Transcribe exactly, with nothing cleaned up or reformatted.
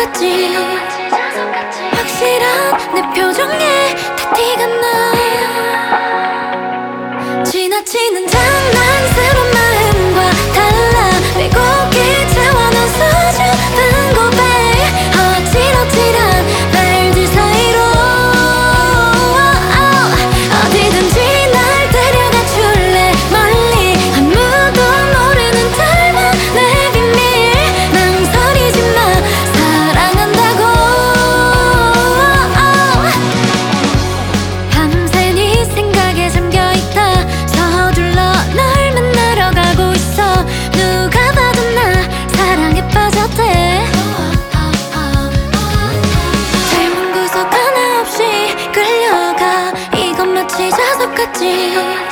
같지. 확실한 내 표정에 다 티가 나. 지나치는 장난스러운 마음과 달라. 빼곡히 채워놓은 수줍은 고백. 어질어질한 말들 사이로 어디든지 날 데려가 줄래. 멀리 아무도 모르는 닮은 내 비밀. 망설이지 마, 사랑한다고. 밤새 네 생각에 잠겨있다. 서둘러 널 만나러 가고 있어. 누가 봐도 나 사랑에 빠졌대. 닮은 구석 하나 없이 끌려가. 이건 마치 자석 같지.